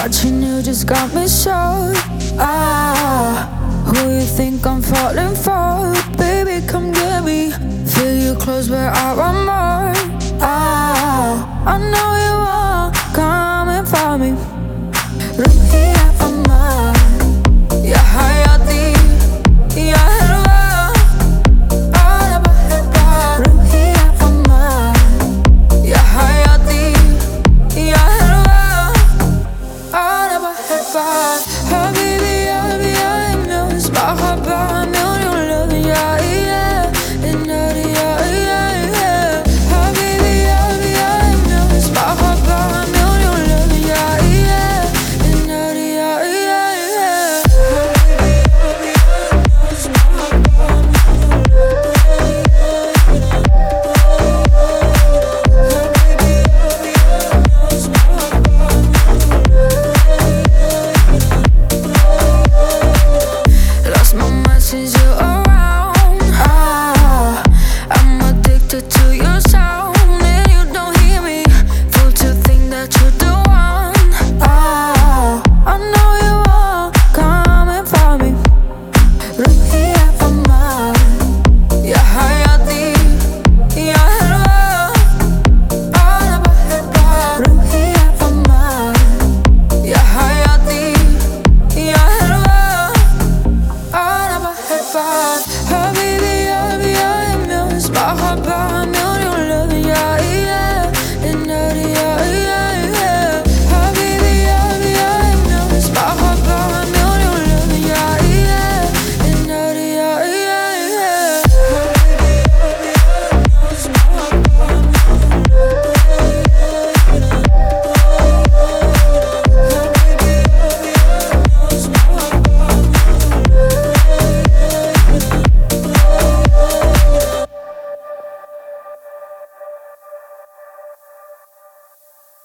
Watching you just got me shocked. Who you think I'm falling for? Baby, come get me. Feel you close where I want more. I know you